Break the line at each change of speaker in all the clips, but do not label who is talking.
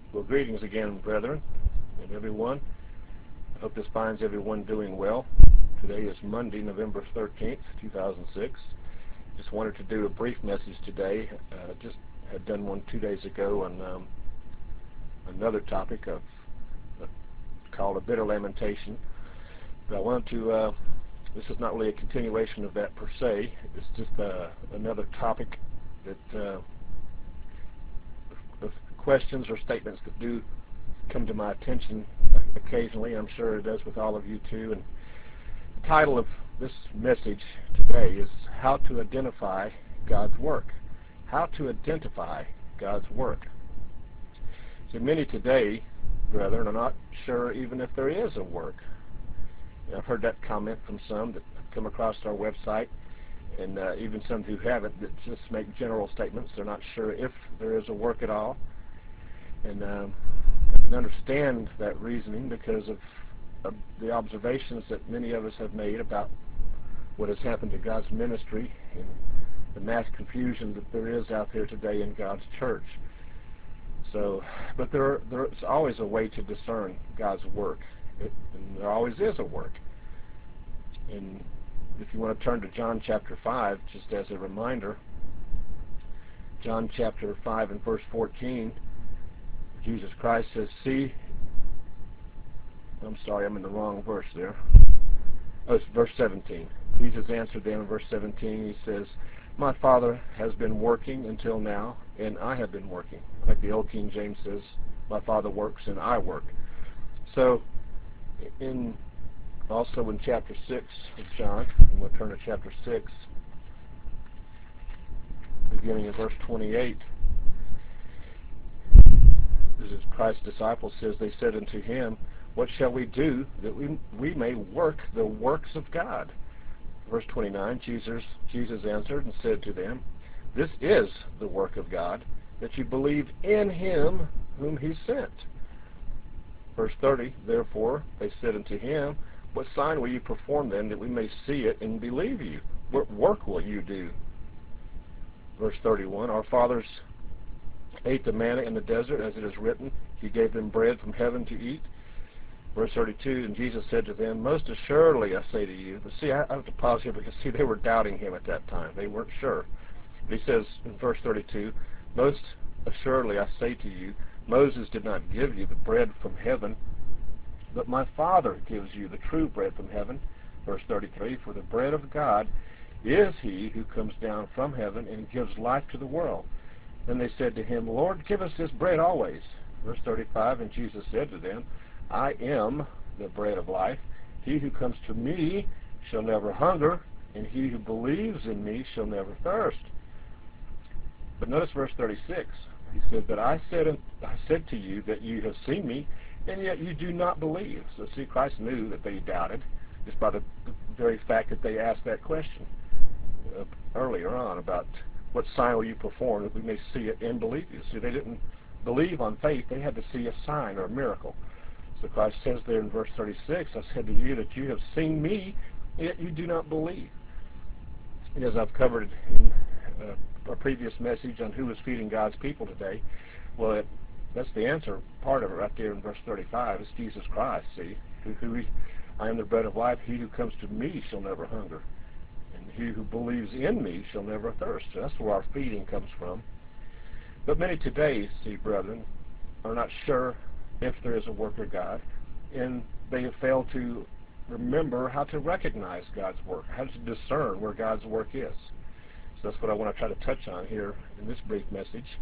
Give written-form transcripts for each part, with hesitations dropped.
Well, greetings again, brethren and everyone. I hope this finds everyone doing well. Today is Monday, November 13th, 2006. Just wanted to do a brief message today. Just had done one 2 days ago on another topic called a bitter lamentation. But I wanted to, this is not really a continuation of that per se. It's just another topic that of questions or statements that do come to my attention occasionally. I'm sure it does with all of you too. And the title of this message today is How to Identify God's Work. How to identify God's work. So many today, brethren, are not sure even if there is a work. I've heard that comment from some that have come across our website, and even some who haven't, that just make general statements. They're not sure if there is a work at all. And I can understand that reasoning because of the observations that many of us have made about what has happened to God's ministry and the mass confusion that there is out there today in God's church. So, but there's always a way to discern God's work. And there always is a work. And if you want to turn to John chapter 5, just as a reminder, John chapter 5 and verse 14, Jesus Christ says, I'm sorry, I'm in the wrong verse there. Oh, it's verse 17. Jesus answered them in verse 17. He says, my Father has been working until now, and I have been working. Like the old King James says, my Father works and I work. So, also in chapter 6 of John, and we'll turn to chapter 6, beginning in verse 28, this is Christ's disciples says, they said unto him, what shall we do that we may work the works of God? Verse 29, Jesus answered and said to them, this is the work of God, that you believe in him whom he sent. Verse 30, therefore they said unto him, what sign will you perform then that we may see it and believe you? What work will you do? Verse 31, our fathers ate the manna in the desert, as it is written, he gave them bread from heaven to eat. Verse 32, and Jesus said to them, most assuredly I say to you, but see, I have to pause here because, see, they were doubting him at that time. They weren't sure. But he says in verse 32, most assuredly I say to you, Moses did not give you the bread from heaven, but my Father gives you the true bread from heaven. Verse 33, for the bread of God is he who comes down from heaven and gives life to the world. Then they said to him, Lord, give us this bread always. Verse 35, and Jesus said to them, I am the bread of life. He who comes to me shall never hunger, and he who believes in me shall never thirst. But notice verse 36. He said, but I said to you that you have seen me, and yet you do not believe. So see, Christ knew that they doubted, just by the very fact that they asked that question earlier on about what sign will you perform that we may see it and believe you. See, they didn't believe on faith. They had to see a sign or a miracle. So Christ says there in verse 36, I said to you that you have seen me, yet you do not believe. And as I've covered in a previous message on who is feeding God's people today, well, that's the answer. Part of it right there in verse 35 is Jesus Christ. See, I am the bread of life. He who comes to me shall never hunger, and he who believes in me shall never thirst. So that's where our feeding comes from. But many today, see, brethren, are not sure if there is a work of God, and they have failed to remember how to recognize God's work, how to discern where God's work is. So that's what I want to try to touch on here in this brief message.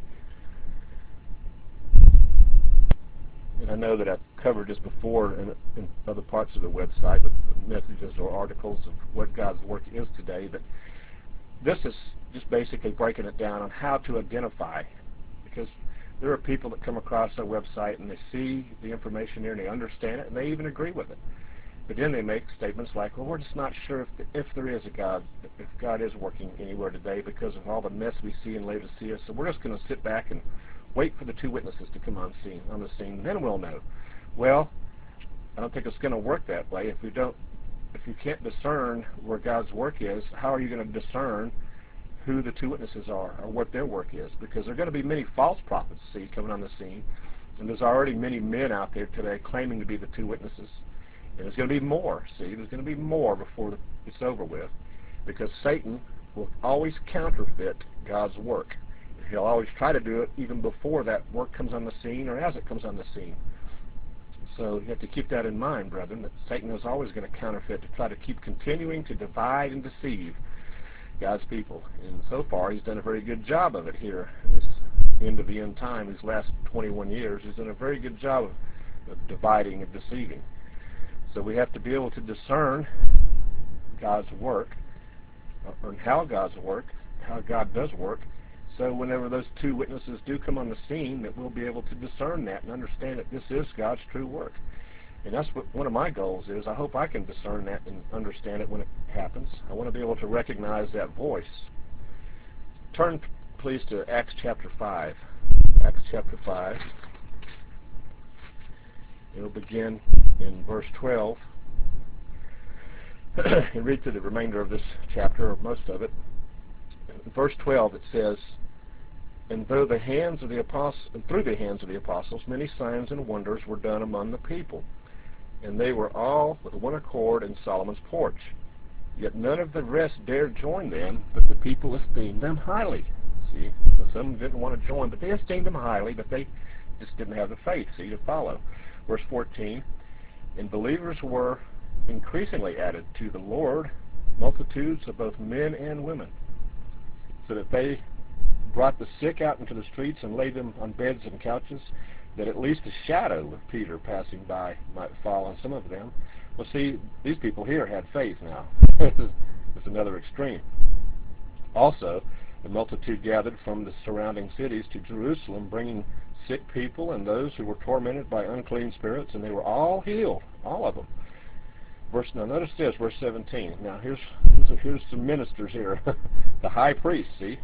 And I know that I've covered this before in other parts of the website with messages or articles of what God's work is today, but this is just basically breaking it down on how to identify, because there are people that come across our website and they see the information there and they understand it and they even agree with it. But then they make statements like, well, we're just not sure if there is a God, if God is working anywhere today because of all the mess we see in Laodicea. So we're just going to sit back and wait for the two witnesses to come on the scene, then we'll know. Well, I don't think it's going to work that way. If you can't discern where God's work is, how are you going to discern who the two witnesses are or what their work is? Because there are going to be many false prophets, see, coming on the scene. And there's already many men out there today claiming to be the two witnesses. And there's going to be more. See, there's going to be more before it's over with. Because Satan will always counterfeit God's work. He'll always try to do it even before that work comes on the scene or as it comes on the scene. So you have to keep that in mind, brethren, that Satan is always going to counterfeit to try to keep continuing to divide and deceive God's people. And so far, he's done a very good job of it here in this end of the end time, these last 21 years. He's done a very good job of dividing and deceiving. So we have to be able to discern God's work, or how God's work, how God does work, so whenever those two witnesses do come on the scene, that we'll be able to discern that and understand that this is God's true work. And that's what one of my goals is. I hope I can discern that and understand it when it happens. I want to be able to recognize that voice. Turn, please, to Acts chapter 5. Acts chapter 5. It'll begin in verse 12. And read through the remainder of this chapter, or most of it. In verse 12 it says, "And through the hands of the apostles many signs and wonders were done among the people. And they were all with one accord in Solomon's porch. Yet none of the rest dared join them, but the people esteemed them highly." See, so some didn't want to join, but they esteemed them highly, but they just didn't have the faith, see, to follow. Verse 14, "And believers were increasingly added to the Lord, multitudes of both men and women, so that they brought the sick out into the streets and laid them on beds and couches, that at least a shadow of Peter passing by might fall on some of them." Well, see, these people here had faith now. This is another extreme. "Also, the multitude gathered from the surrounding cities to Jerusalem, bringing sick people and those who were tormented by unclean spirits, and they were all healed," all of them. Now notice this, verse 17. Now here's some ministers here. The high priest, see,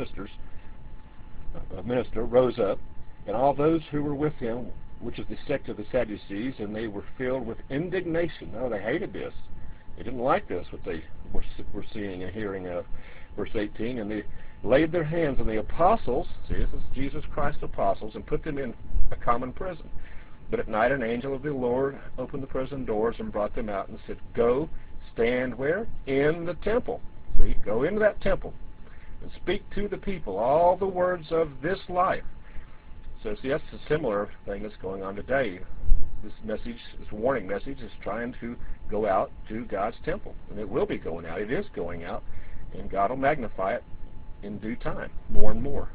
a minister rose up, and all those who were with him, which is the sect of the Sadducees, and they were filled with indignation. No, they hated this. They didn't like this, what they were seeing and hearing of. Verse 18, "And they laid their hands on the apostles," see, this is Jesus Christ's apostles, "and put them in a common prison. But at night an angel of the Lord opened the prison doors and brought them out and said, 'Go, stand where? In the temple.'" See, go into that temple and speak to the people all the words of this life. So see, that's a similar thing that's going on today. This message, this warning message, is trying to go out to God's temple. And it will be going out. It is going out. And God will magnify it in due time, more and more.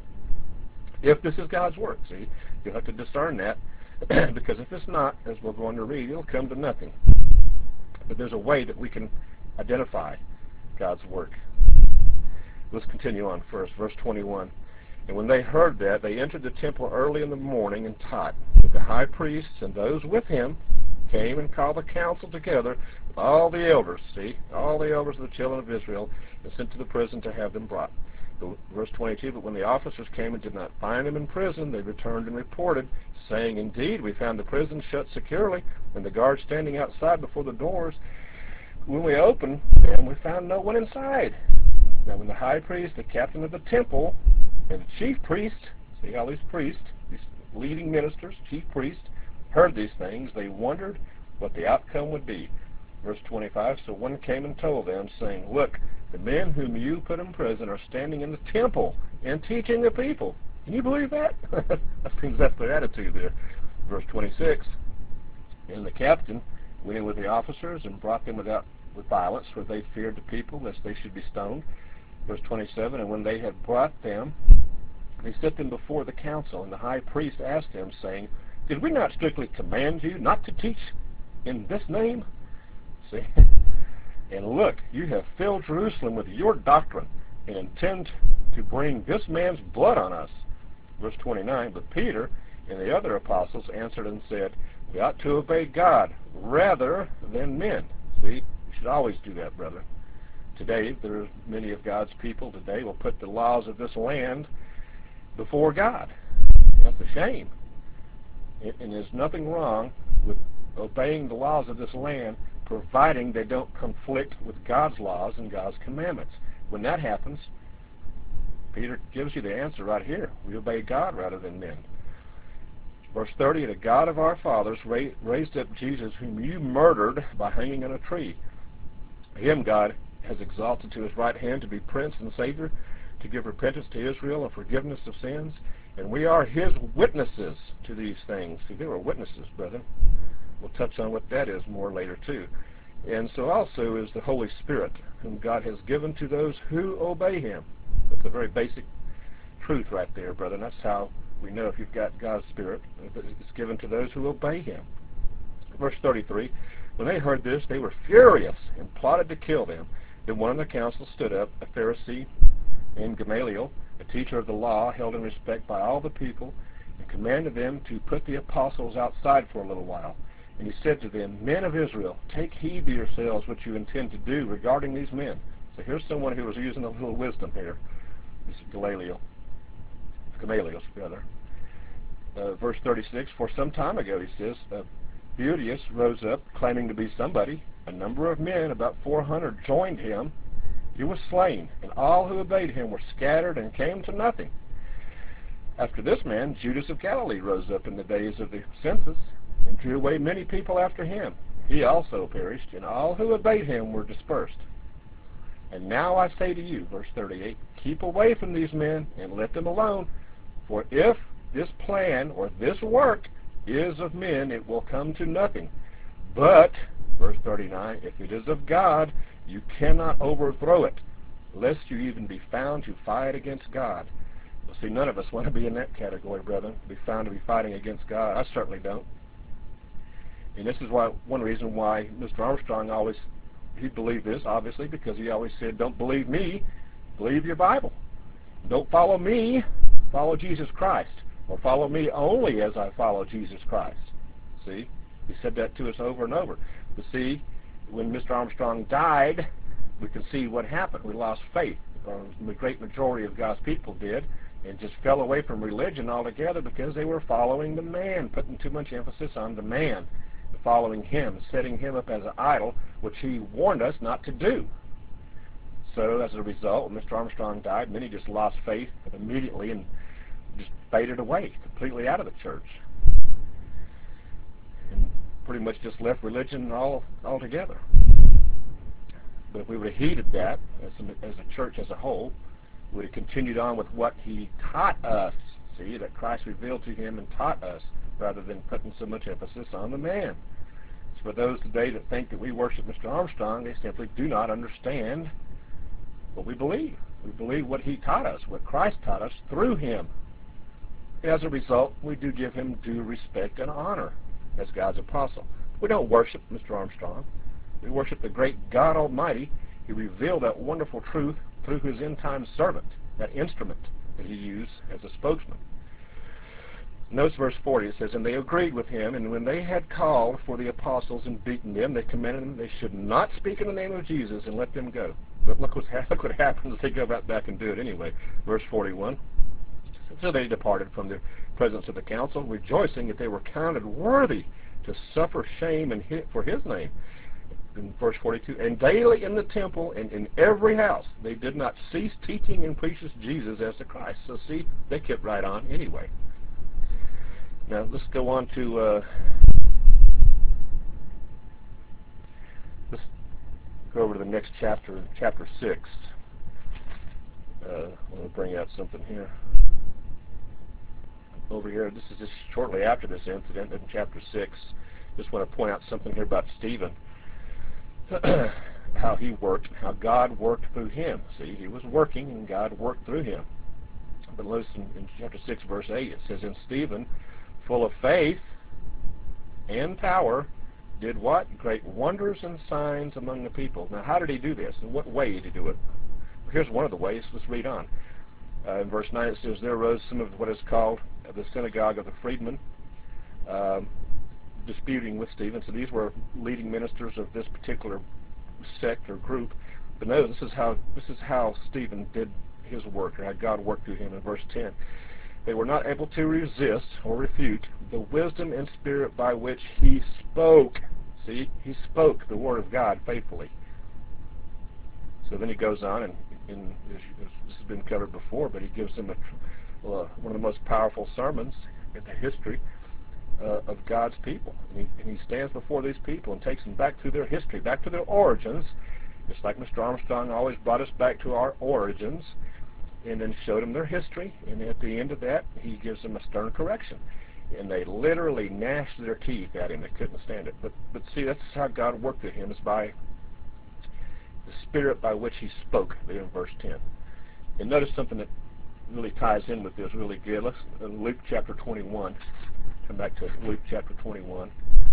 If this is God's work, see, you'll have to discern that. Because if it's not, as we're going to read, it'll come to nothing. But there's a way that we can identify God's work. Let's continue on first. Verse 21. "And when they heard that, they entered the temple early in the morning and taught. But the high priests and those with him came and called the council together with all the elders," see, all the elders of the children of Israel, and sent to the prison to have them brought. Verse 22, "But when the officers came and did not find them in prison, they returned and reported, saying, 'Indeed, we found the prison shut securely, and the guards standing outside before the doors. When we opened them, we found no one inside.' Now when the high priest, the captain of the temple, and the chief priest," see all these priests, these leading ministers, chief priests, heard these things, they wondered what the outcome would be." Verse 25, "So one came and told them, saying, 'Look, the men whom you put in prison are standing in the temple and teaching the people.'" Can you believe that? That seems that's their attitude there. Verse 26, "And the captain went in with the officers and brought them with violence, for they feared the people, lest they should be stoned." Verse 27, "And when they had brought them, they set them before the council, and the high priest asked them, saying, 'Did we not strictly command you not to teach in this name?' See? And look, you have filled Jerusalem with your doctrine, and intend to bring this man's blood on us." Verse 29, "But Peter and the other apostles answered and said, 'We ought to obey God rather than men.'" See, we should always do that, brother. Today, there are many of God's people today will put the laws of this land before God. That's a shame. And there's nothing wrong with obeying the laws of this land, providing they don't conflict with God's laws and God's commandments. When that happens, Peter gives you the answer right here. We obey God rather than men. Verse 30, the God of our fathers raised up Jesus, whom you murdered by hanging on a tree. Him God has exalted to his right hand to be Prince and Savior, to give repentance to Israel and forgiveness of sins. And we are his witnesses to these things. See, they were witnesses, brethren. We'll touch on what that is more later, too. And so also is the Holy Spirit, whom God has given to those who obey him. That's a very basic truth right there, brethren. That's how we know if you've got God's Spirit. It's given to those who obey him. Verse 33, when they heard this, they were furious and plotted to kill them. Then one of the council stood up, a Pharisee named Gamaliel, a teacher of the law, held in respect by all the people, and commanded them to put the apostles outside for a little while. And he said to them, Men of Israel, take heed to yourselves what you intend to do regarding these men. So here's someone who was using a little wisdom here. This is Gamaliel, rather. Verse 36, for some time ago, he says, Theudius rose up, claiming to be somebody. A number of men, about 400, joined him. He was slain, and all who obeyed him were scattered and came to nothing. After this man, Judas of Galilee rose up in the days of the census, and drew away many people after him. He also perished, and all who obeyed him were dispersed. And now I say to you, verse 38, keep away from these men, and let them alone, for if this plan or this work is of men, it will come to nothing. But, verse 39, if it is of God, you cannot overthrow it, lest you even be found to fight against God. Well, see, none of us want to be in that category, brethren, be found to be fighting against God. I certainly don't. And this is one reason why Mr. Armstrong he believed this, obviously, because he always said, don't believe me, believe your Bible. Don't follow me, follow Jesus Christ. Or follow me only as I follow Jesus Christ. See? He said that to us over and over. But see, when Mr. Armstrong died, we can see what happened. We lost faith. The great majority of God's people did, and just fell away from religion altogether because they were following the man, putting too much emphasis on the man, following him, setting him up as an idol, which he warned us not to do. So as a result, when Mr. Armstrong died, many just lost faith immediately and just faded away completely out of the church. And pretty much just left religion altogether. But if we would have heeded that as a church as a whole, we would have continued on with what he taught us. See, that Christ revealed to him and taught us, rather than putting so much emphasis on the man. So for those today that think that we worship Mr. Armstrong, they simply do not understand what we believe. We believe what he taught us, what Christ taught us through him. As a result, we do give him due respect and honor as God's apostle. We don't worship Mr. Armstrong. We worship the great God Almighty. He revealed that wonderful truth through his end-time servant, that instrument that he used as a spokesman. Notice verse 40. It says, And they agreed with him, and when they had called for the apostles and beaten them, they commanded them they should not speak in the name of Jesus and let them go. But look what happens. They go right back and do it anyway. Verse 41. So they departed from the presence of the council, rejoicing that they were counted worthy to suffer shame for his name. In verse 42, and daily in the temple and in every house they did not cease teaching and preaching Jesus as the Christ. So see, they kept right on anyway. Now let's go on to let's go over to the next chapter, chapter 6. I want to bring out something here. Over here, this is just shortly after this incident in chapter 6. Just want to point out something here about Stephen. How he worked, how God worked through him. See, he was working and God worked through him. But listen, in chapter 6, verse 8, it says, And Stephen, full of faith and power, did what? Great wonders and signs among the people. Now, how did he do this? In what way did he do it? Well, here's one of the ways. Let's read on. In verse 9, it says, There arose some of what is called the synagogue of the freedmen, disputing with Stephen. So these were leading ministers of this particular sect or group. But no, this is how Stephen did his work, or how God worked through him. In verse 10, they were not able to resist or refute the wisdom and spirit by which he spoke. See, he spoke the word of God faithfully. So then he goes on, and this has been covered before, but he gives them one of the most powerful sermons in the history of God's people. And he stands before these people and takes them back through their history, back to their origins, just like Mr. Armstrong always brought us back to our origins, and then showed them their history. And at the end of that, he gives them a stern correction. And they literally gnashed their teeth at him. They couldn't stand it. But see, that's how God worked with him, is by the spirit by which he spoke, there in verse 10. And notice something that really ties in with this really good. Let's Luke chapter 21. Come back to Luke chapter 21.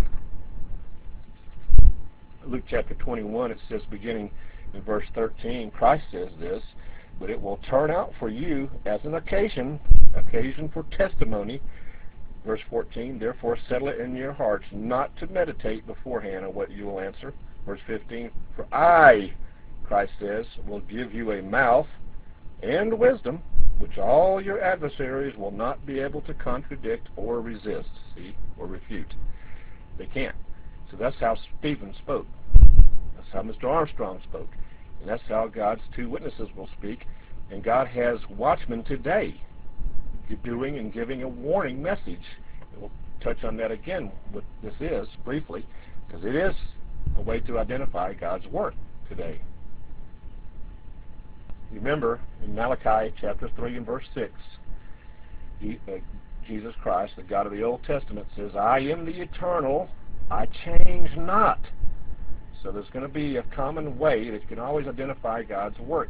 Luke chapter 21, it says, beginning in verse 13, Christ says this, but it will turn out for you as an occasion for testimony. Verse 14, therefore settle it in your hearts not to meditate beforehand on what you will answer. Verse 15, for I, Christ says, will give you a mouth and wisdom, which all your adversaries will not be able to contradict or resist, or refute. They can't. So that's how Stephen spoke. That's how Mr. Armstrong spoke. And that's how God's two witnesses will speak. And God has watchmen today doing and giving a warning message. And we'll touch on that again, what this is, briefly, because it is a way to identify God's work today. Remember, in Malachi chapter 3 and verse 6, Jesus Christ, the God of the Old Testament, says, I am the eternal, I change not. So there's going to be a common way that you can always identify God's work,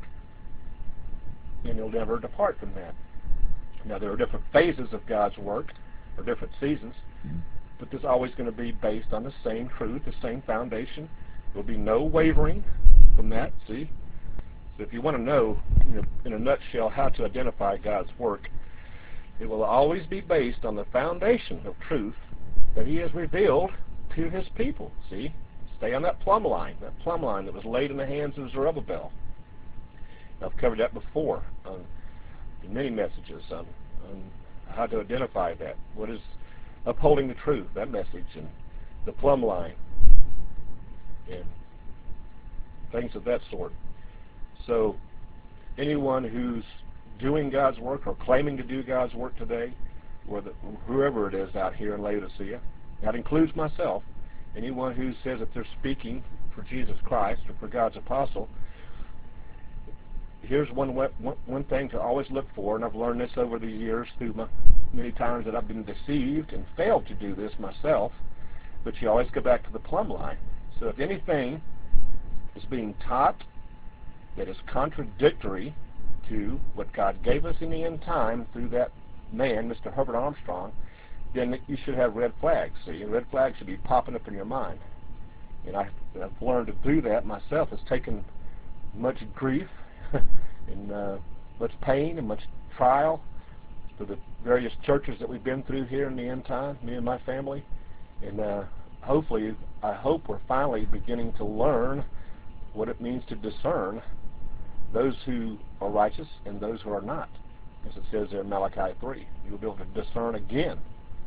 and you'll never depart from that. Now, there are different phases of God's work, or different seasons, but there's always going to be based on the same truth, the same foundation. There will be no wavering from that, see? So if you want to know, in a nutshell, how to identify God's work, it will always be based on the foundation of truth that he has revealed to his people, see? Stay on that plumb line that was laid in the hands of Zerubbabel. I've covered that before in many messages on how to identify that. What is upholding the truth, that message, and the plumb line, and things of that sort. So anyone who's doing God's work or claiming to do God's work today, or whoever it is out here in Laodicea, that includes myself, anyone who says that they're speaking for Jesus Christ or for God's apostle, here's one thing to always look for, and I've learned this over the years through many times that I've been deceived and failed to do this myself, but you always go back to the plumb line. So if anything is being taught that is contradictory to what God gave us in the end time through that man, Mr. Herbert Armstrong, then you should have red flags. See, red flags should be popping up in your mind. And I've learned to do that myself. It's taken much grief and much pain and much trial for the various churches that we've been through here in the end time, me and my family. And hopefully, I hope we're finally beginning to learn what it means to discern those who are righteous and those who are not. As it says there in Malachi 3, you'll be able to discern again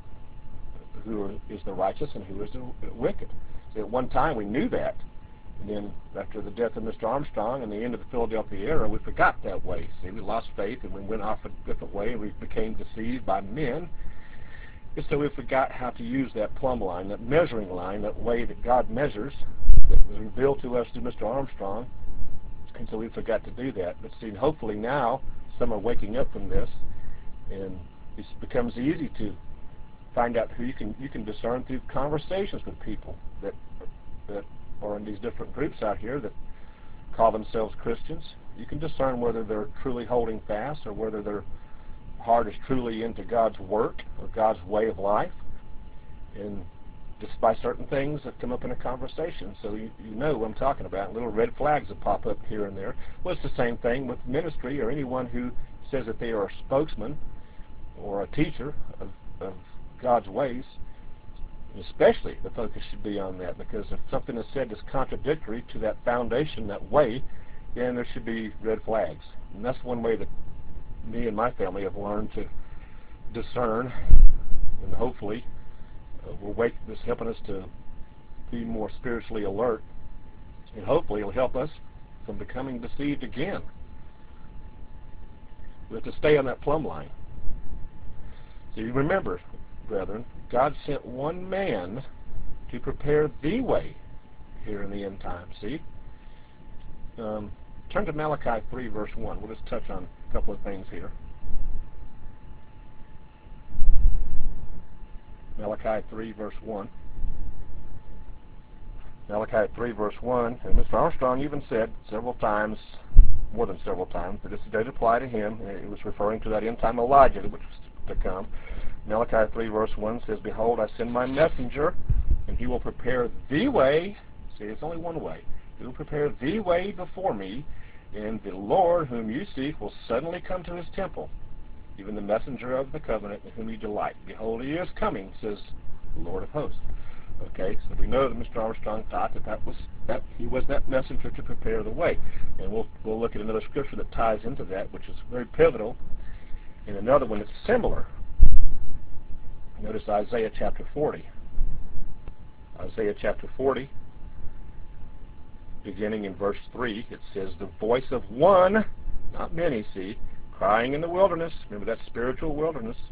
who is the righteous and who is the wicked. See, at one time we knew that, and then after the death of Mr. Armstrong and the end of the Philadelphia era, we forgot that way. See, we lost faith and we went off a different way, and we became deceived by men. And so we forgot how to use that plumb line, that measuring line, that way that God measures, that was revealed to us through Mr. Armstrong. And so we forgot to do that. But see, hopefully now some are waking up from this, and it becomes easy to find out who you can discern through conversations with people that are in these different groups out here that call themselves Christians. You can discern whether they're truly holding fast or whether their heart is truly into God's work or God's way of life, and just by certain things that come up in a conversation. So you know what I'm talking about. Little red flags that pop up here and there. Well, it's the same thing with ministry or anyone who says that they are a spokesman or a teacher of God's ways. Especially the focus should be on that, because if something is said that's contradictory to that foundation, that way, then there should be red flags. And that's one way that me and my family have learned to discern, and hopefully this helping us to be more spiritually alert, and hopefully it'll help us from becoming deceived again. We have to stay on that plumb line. So you remember, brethren, God sent one man to prepare the way here in the end time. See? Turn to Malachi 3, verse 1. We'll just touch on a couple of things here. Malachi 3, verse 1. Malachi 3, verse 1, and Mr. Armstrong even said several times, more than several times, that this did apply to him. It was referring to that end-time Elijah which was to come. Malachi 3, verse 1 says, Behold, I send my messenger, and he will prepare the way. See, it's only one way. He will prepare the way before me, and the Lord whom you seek will suddenly come to his temple, even the messenger of the covenant in whom you delight. Behold, he is coming, says the Lord of hosts. Okay, so we know that Mr. Armstrong thought that he was that messenger to prepare the way. And we'll look at another scripture that ties into that, which is very pivotal, and another one that's similar. Notice Isaiah chapter 40. Isaiah chapter 40, beginning in verse 3, it says, The voice of one, not many, see, crying in the wilderness, remember that spiritual wilderness,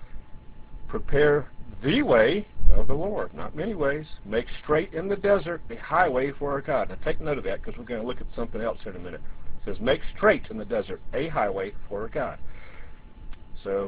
prepare the way of the Lord, not many ways. Make straight in the desert a highway for our God. Now take note of that, because we're going to look at something else here in a minute. It says, make straight in the desert a highway for our God. So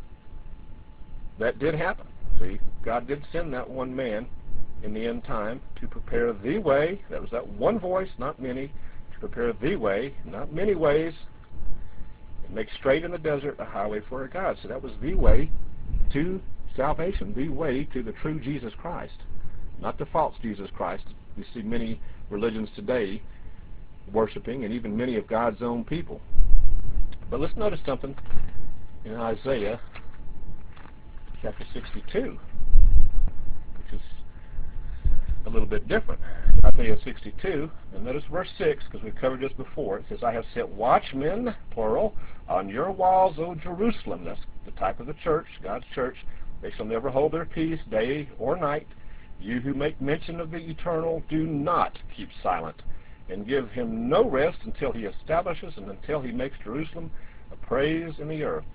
that did happen. See, God did send that one man in the end time to prepare the way. That was that one voice, not many, to prepare the way, not many ways, and make straight in the desert a highway for our God. So that was the way to salvation, the way to the true Jesus Christ, not the false Jesus Christ. We see many religions today worshiping, and even many of God's own people. But let's notice something in Isaiah chapter 62, which is a little bit different. Isaiah 62, and notice verse 6, because we've covered this before. It says, I have set watchmen, plural, on your walls, O Jerusalem. That's the type of the church, God's church. They shall never hold their peace day or night. You who make mention of the eternal, do not keep silent, and give him no rest until he establishes and until he makes Jerusalem a praise in the earth.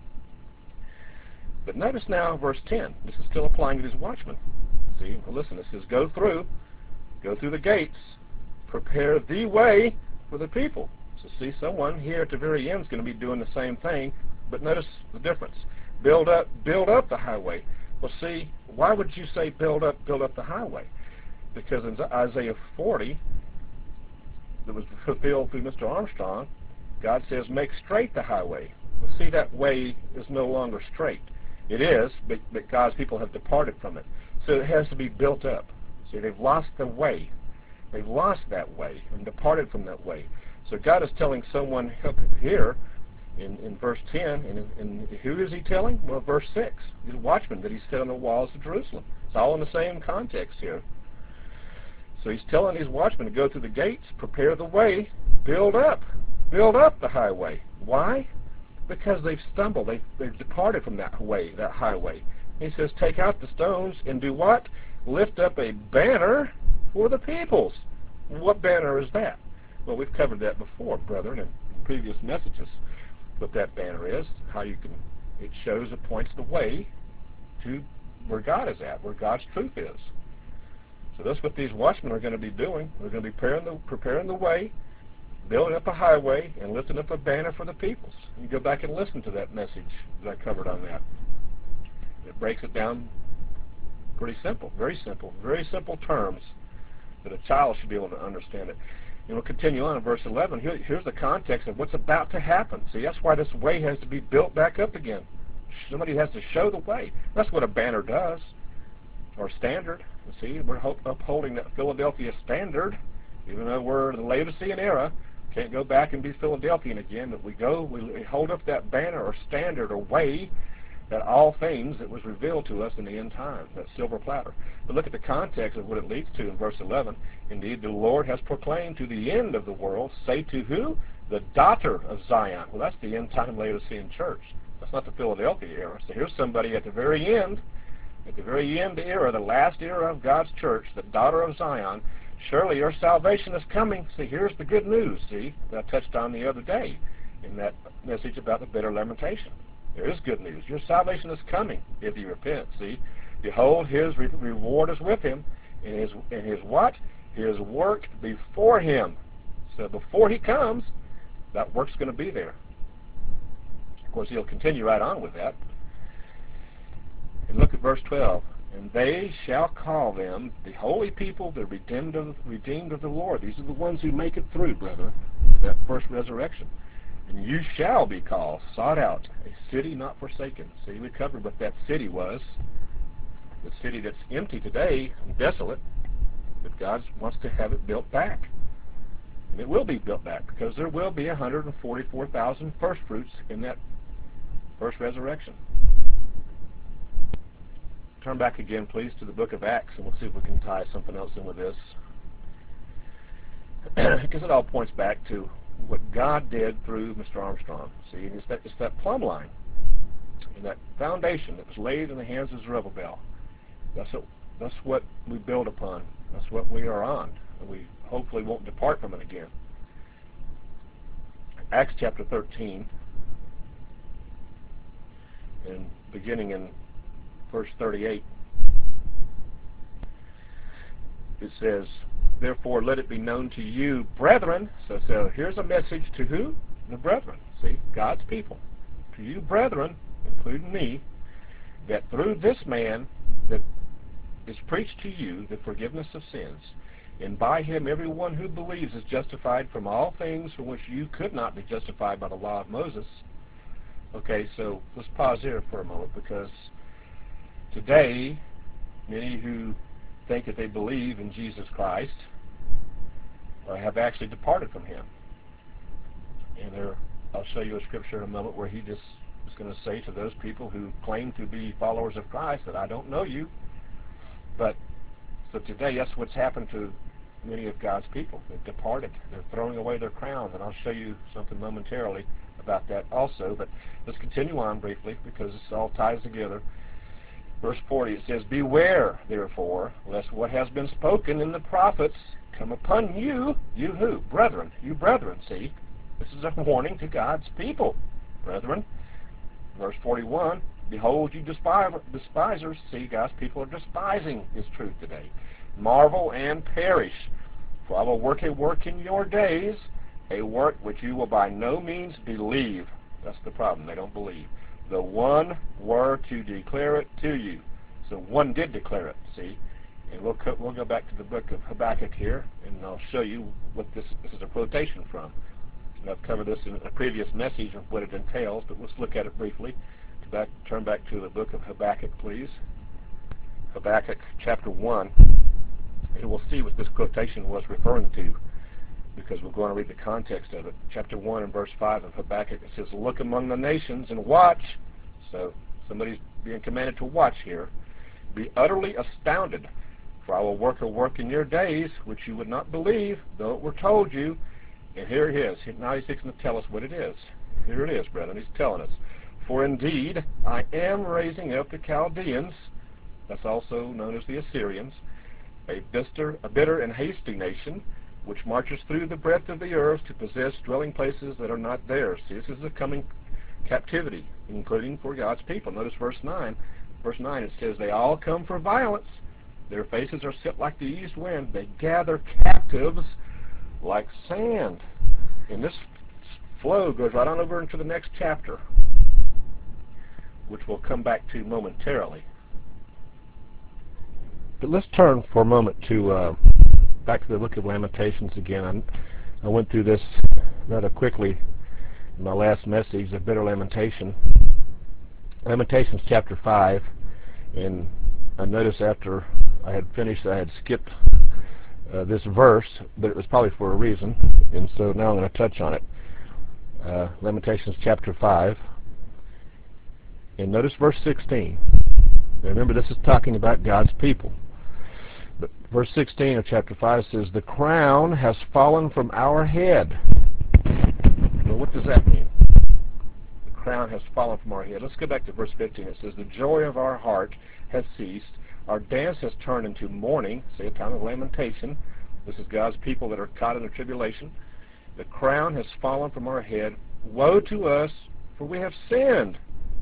But notice now verse 10. This is still applying to these watchmen. See, well, listen, it says, go through the gates, prepare the way for the people. So see, someone here at the very end is going to be doing the same thing, but notice the difference. Build up the highway. Well, see, why would you say build up the highway? Because in Isaiah 40, that was fulfilled through Mr. Armstrong, God says, make straight the highway. Well, see, that way is no longer straight. It is, but God's people have departed from it. So it has to be built up. See, they've lost the way. They've lost that way and departed from that way. So God is telling someone here in verse 10, and who is he telling? Well, verse 6. These watchmen that he set on the walls of Jerusalem. It's all in the same context here. So he's telling these watchmen to go through the gates, prepare the way, build up the highway. Why? Because they've stumbled. They've departed from that way, that highway. He says, take out the stones and do what? Lift up a banner for the peoples. What banner is that? Well, we've covered that before, brethren, in previous messages. What that banner is, how you can, it shows, it points the way to where God is at, where God's truth is. So that's what these watchmen are going to be doing. They're going to be preparing the way, building up a highway, and lifting up a banner for the peoples. You go back and listen to that message that I covered on that. It breaks it down pretty simple, very simple terms that a child should be able to understand it. And we'll continue on in verse 11. Here's the context of what's about to happen. See, that's why this way has to be built back up again. Somebody has to show the way. That's what a banner does, or standard. See, we're upholding that Philadelphia standard, even though we're in the Laodicean era. Can't go back and be Philadelphian again, but we hold up that banner or standard or way, that all things that was revealed to us in the end time, that silver platter. But look at the context of what it leads to in verse 11. Indeed, the Lord has proclaimed to the end of the world, say to who? The daughter of Zion. Well, that's the end time Laodicean church. That's not the Philadelphia era. So here's somebody at the very end era, the last era of God's church, the daughter of Zion. Surely your salvation is coming. See, here's the good news, see, that I touched on the other day in that message about the bitter lamentation. There is good news. Your salvation is coming if you repent. See, behold, his reward is with him, and his what? His work before him. So before he comes, that work's going to be there. Of course, he'll continue right on with that. And look at verse 12. And they shall call them the holy people, the redeemed of the Lord. These are the ones who make it through, brethren, that first resurrection. And you shall be called, sought out, a city not forsaken. See, we covered what that city was. The city that's empty today and desolate, but God wants to have it built back. And it will be built back because there will be 144,000 first fruits in that first resurrection. Turn back again, please, to the book of Acts, and we'll see if we can tie something else in with this. Because it all points back to what God did through Mr. Armstrong. See, it's that plumb line and that foundation that was laid in the hands of Zerubbabel. That's what we build upon. That's what we are on. And we hopefully won't depart from it again. Acts chapter 13, and beginning in verse 38, it says, therefore let it be known to you, brethren. So here's a message to who? The brethren. See, God's people. To you, brethren, including me, that through this man that is preached to you the forgiveness of sins, and by him everyone who believes is justified from all things from which you could not be justified by the law of Moses. Okay, so let's pause here for a moment, because today many who think that they believe in Jesus Christ have actually departed from him. And I'll show you a scripture in a moment where he just is going to say to those people who claim to be followers of Christ that I don't know you. But so today, that's what's happened to many of God's people. They've departed. They're throwing away their crowns, and I'll show you something momentarily about that also. But let's continue on briefly, because this all ties together. Verse 40, it says, beware, therefore, lest what has been spoken in the prophets come upon you. You who? Brethren. You brethren, see? This is a warning to God's people, brethren. Verse 41, behold, you despisers. See, God's people are despising his truth today. Marvel and perish. For I will work a work in your days, a work which you will by no means believe. That's the problem. They don't believe. The one were to declare it to you. So one did declare it, see? And we'll go back to the book of Habakkuk here, and I'll show you what this is a quotation from. And I've covered this in a previous message of what it entails, but let's look at it briefly. Turn back to the book of Habakkuk, please. Habakkuk chapter 1. And we'll see what this quotation was referring to, because we're going to read the context of it. Chapter 1 and verse 5 of Habakkuk, it says, look among the nations and watch. So somebody's being commanded to watch here. Be utterly astounded, for I will work a work in your days which you would not believe, though it were told you. And here it is. Now he's fixing to tell us what it is. Here it is, brethren. He's telling us. For indeed, I am raising up the Chaldeans, that's also known as the Assyrians, a bitter and hasty nation, which marches through the breadth of the earth to possess dwelling places that are not theirs. See, this is the coming captivity, including for God's people. Notice verse 9. Verse 9, it says, they all come for violence. Their faces are set like the east wind. They gather captives like sand. And this flow goes right on over into the next chapter, which we'll come back to momentarily. But let's turn for a moment to back to the book of Lamentations again. I went through this rather quickly in my last message, the bitter lamentation. Lamentations chapter 5, and I noticed after I had finished I had skipped this verse, but it was probably for a reason, and so now I'm going to touch on it. Lamentations chapter 5, and notice verse 16. Now remember, this is talking about God's people. But verse 16 of chapter 5 says, the crown has fallen from our head. Well, what does that mean? The crown has fallen from our head. Let's go back to verse 15. It says, the joy of our heart has ceased. Our dance has turned into mourning. See, a time of lamentation. This is God's people that are caught in the tribulation. The crown has fallen from our head. Woe to us, for we have sinned.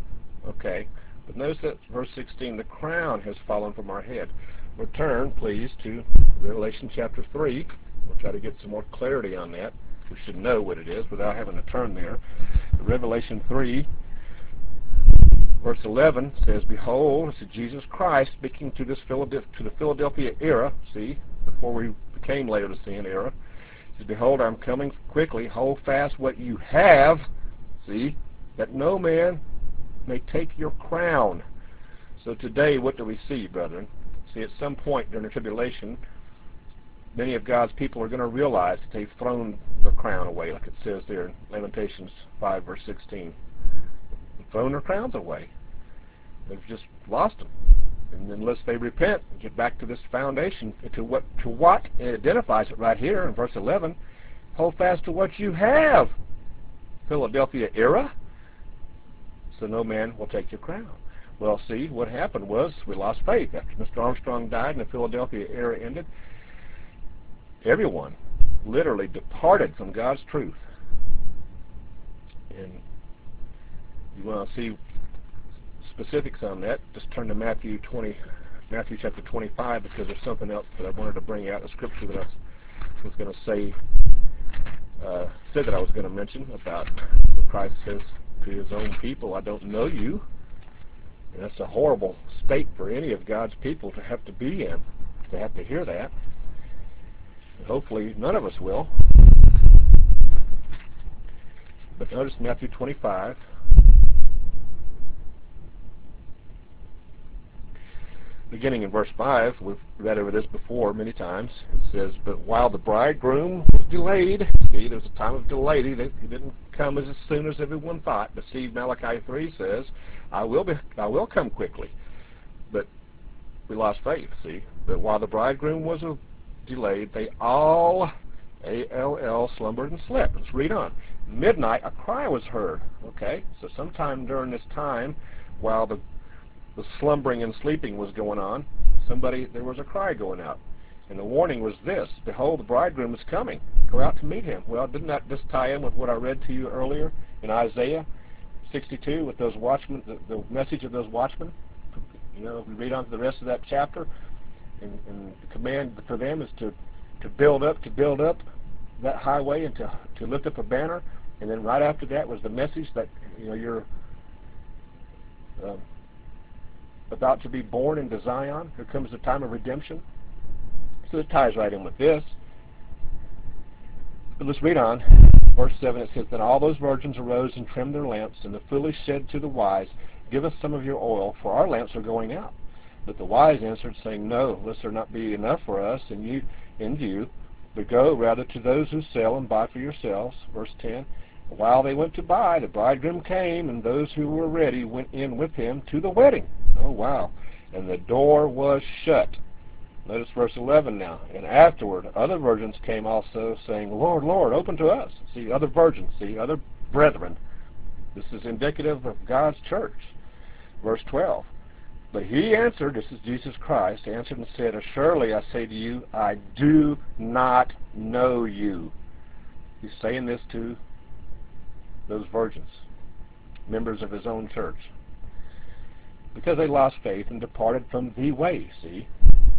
Okay. But notice that verse 16, the crown has fallen from our head. Return, please, to Revelation chapter 3. We'll try to get some more clarity on that. We should know what it is without having to turn there. Revelation 3, verse 11 says, Behold, this is Jesus Christ speaking to the Philadelphia era, see, before we became Laodicean era. He says, Behold, I'm coming quickly. Hold fast what you have, see, that no man may take your crown. So today, what do we see, brethren? See, at some point during the tribulation, many of God's people are going to realize that they've thrown their crown away, like it says there in Lamentations 5, verse 16. They've thrown their crowns away. They've just lost them. And unless they repent and get back to this foundation, to what it identifies it right here in verse 11, hold fast to what you have, Philadelphia era, so no man will take your crown. Well, see, what happened was we lost faith. After Mr. Armstrong died and the Philadelphia era ended, everyone literally departed from God's truth. And you want to see specifics on that, just turn to Matthew chapter 25, because there's something else that I wanted to bring out, the scripture that I was going to say, said that I was going to mention about what Christ says to his own people, I don't know you. And that's a horrible state for any of God's people to have to be in, to have to hear that. And hopefully none of us will. But notice Matthew 25. Beginning in verse 5, we've read over this before many times. It says, But while the bridegroom was delayed, see, there was a time of delay. He didn't come as soon as everyone thought. But see, Malachi 3 says, I will come quickly. But we lost faith, see. But while the bridegroom was delayed, they all, A-L-L, slumbered and slept. Let's read on. Midnight, a cry was heard. Okay, so sometime during this time, while the slumbering and sleeping was going on, there was a cry going out. And the warning was this, Behold, the bridegroom is coming. Go out to meet him. Well, didn't that just tie in with what I read to you earlier in Isaiah 62 with those watchmen, the message of those watchmen? You know, if we read on to the rest of that chapter, and the command for them is to build up that highway and to lift up a banner. And then right after that was the message that, you know, you're about to be born into Zion. Here comes the time of redemption. So it ties right in with this. But let's read on. Verse 7, it says, Then all those virgins arose and trimmed their lamps, and the foolish said to the wise, Give us some of your oil, for our lamps are going out. But the wise answered, saying, No, lest there not be enough for us and you, but go rather to those who sell and buy for yourselves. Verse 10, While they went to buy, the bridegroom came, and those who were ready went in with him to the wedding. Oh, wow. And the door was shut. Notice verse 11 now. And afterward, other virgins came also, saying, Lord, Lord, open to us. See, other virgins, see, other brethren. This is indicative of God's church. Verse 12. But he answered, this is Jesus Christ, answered and said, Assuredly I say to you, I do not know you. He's saying this to those virgins, members of his own church, because they lost faith and departed from the way, see?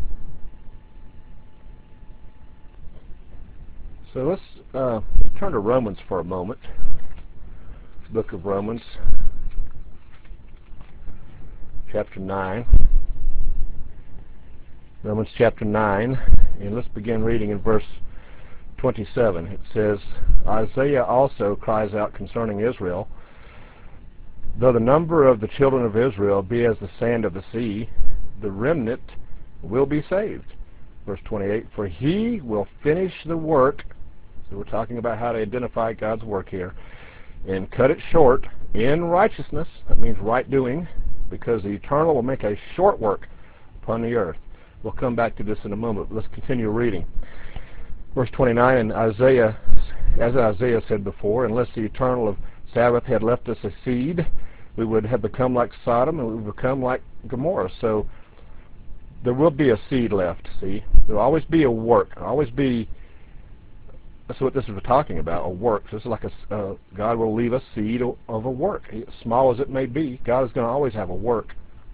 So let's turn to Romans for a moment. Book of Romans, chapter 9. Romans chapter 9, and let's begin reading in verse 27. It says, Isaiah also cries out concerning Israel, Though the number of the children of Israel be as the sand of the sea, the remnant will be saved. Verse 28, For he will finish the work, so we're talking about how to identify God's work here, and cut it short in righteousness, that means right doing, because the Eternal will make a short work upon the earth. We'll come back to this in a moment, but let's continue reading. Verse 29, and Isaiah, as Isaiah said before, unless the Eternal of Sabbath had left us a seed, we would have become like Sodom, and we would become like Gomorrah. So there will be a seed left, see? There will always be a work. There will always be That's what this is talking about, a work. So this is like God will leave a seed of a work. Small as it may be, God is going to always have a work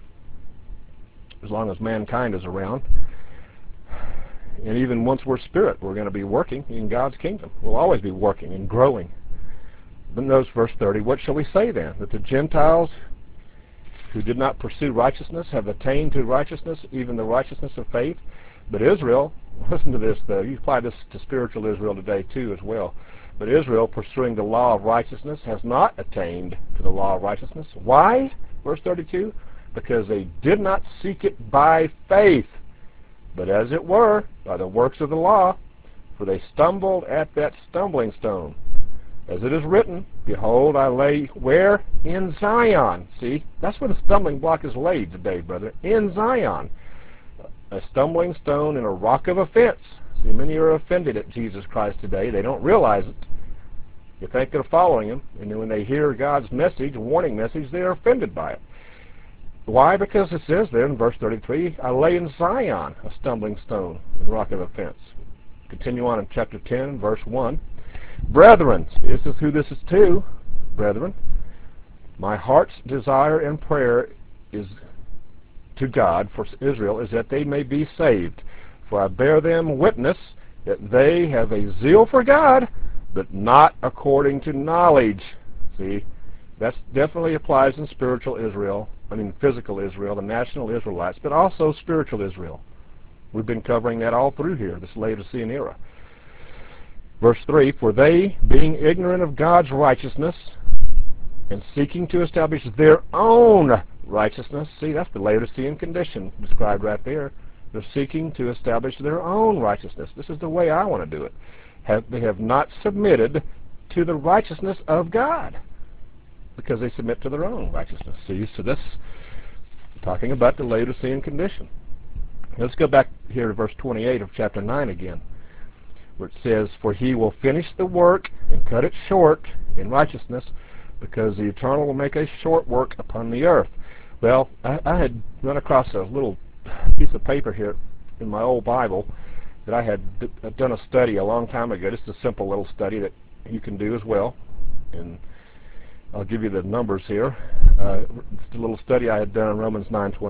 as long as mankind is around. And even once we're spirit, we're going to be working in God's kingdom. We'll always be working and growing. Then notice verse 30, what shall we say then? That the Gentiles who did not pursue righteousness have attained to righteousness, even the righteousness of faith? But Israel, listen to this though, you apply this to spiritual Israel today too as well. But Israel, pursuing the law of righteousness, has not attained to the law of righteousness. Why? Verse 32, because they did not seek it by faith, but as it were, by the works of the law, for they stumbled at that stumbling stone. As it is written, behold, I lay where? In Zion. See, that's where the stumbling block is laid today, brother. In Zion. A stumbling stone and a rock of offense. See, many are offended at Jesus Christ today. They don't realize it. You think they're following him, and then when they hear God's message, a warning message, they are offended by it. Why? Because it says there in verse 33, I lay in Zion a stumbling stone and rock of offense. Continue on in chapter 10, verse 1. Brethren, this is who this is to, brethren. My heart's desire and prayer is to God for Israel is that they may be saved. For I bear them witness that they have a zeal for God, but not according to knowledge. See, that definitely applies in spiritual Israel, physical Israel, the national Israelites, but also spiritual Israel. We've been covering that all through here, this Laodicean era. Verse 3, for they, being ignorant of God's righteousness, and seeking to establish their own righteousness, see, that's the Laodicean condition described right there. They're seeking to establish their own righteousness. This is the way I want to do it. They have not submitted to the righteousness of God, because they submit to their own righteousness. See, so this talking about the Laodicean condition. Let's go back here to verse 28 of chapter 9 again, where it says, for he will finish the work and cut it short in righteousness, because the Eternal will make a short work upon the earth. Well, I had run across a little piece of paper here in my old Bible that I had done a study a long time ago. Just a simple little study that you can do as well. And I'll give you the numbers here. It's a little study I had done in Romans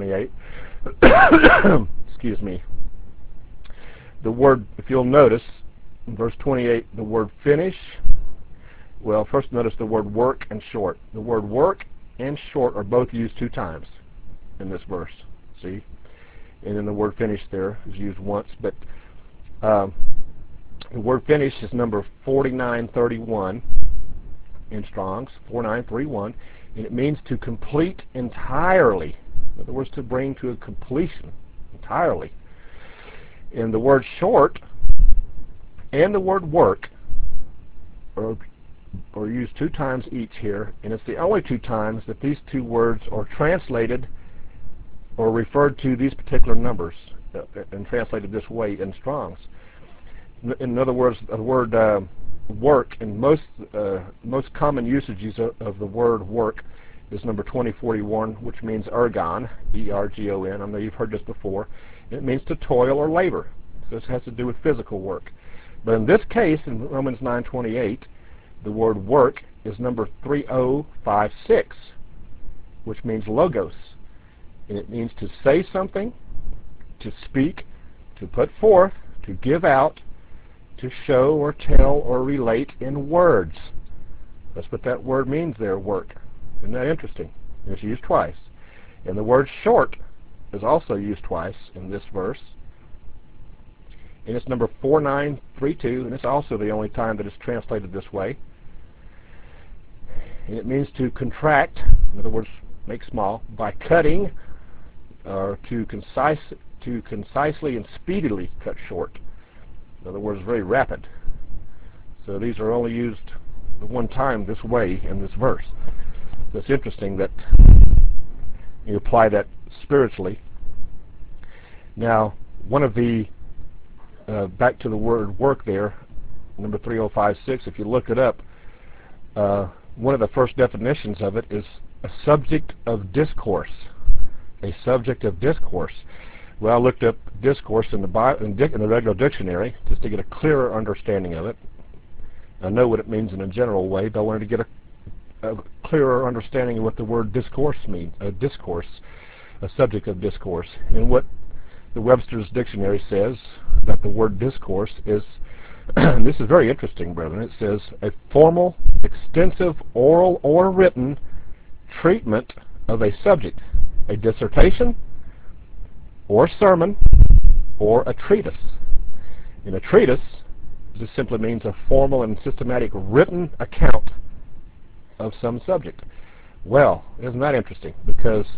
9:28. Excuse me. The word, if you'll notice, in verse 28, the word finish. Well, first notice the word work and short. The word work and short are both used 2 times in this verse. See? And then the word finish there is used once. But the word finish is number 4931 in Strong's, 4931. And it means to complete entirely. In other words, to bring to a completion entirely. And the word short and the word work are used 2 times each here, and it's the only 2 times that these 2 words are translated or referred to these particular numbers and translated this way in Strong's. In other words, the word work, in most common usages of the word work, is number 2041, which means ergon, E-R-G-O-N. I know you've heard this before. It means to toil or labor. So this has to do with physical work. But in this case, in Romans 9:28, the word work is number 3056, which means logos. And it means to say something, to speak, to put forth, to give out, to show or tell or relate in words. That's what that word means there, work. Isn't that interesting? It's used twice. And the word short is also used twice in this verse. And it's number 4932, and it's also the only time that it's translated this way. And it means to contract, in other words, make small, by cutting, or to concisely and speedily cut short. In other words, very rapid. So these are only used the one time this way in this verse. So it's interesting that you apply that spiritually. Now, one of the, back to the word work there, number 3056, if you look it up, one of the first definitions of it is a subject of discourse. A subject of discourse. Well, I looked up discourse in the regular dictionary just to get a clearer understanding of it. I know what it means in a general way, but I wanted to get a clearer understanding of what the word discourse means, a discourse, a subject of discourse. And what the Webster's Dictionary says about the word discourse is, and this is very interesting, brethren, it says, a formal, extensive, oral or written treatment of a subject, a dissertation, or sermon, or a treatise. In a treatise, this simply means a formal and systematic written account of some subject. Well, isn't that interesting? Because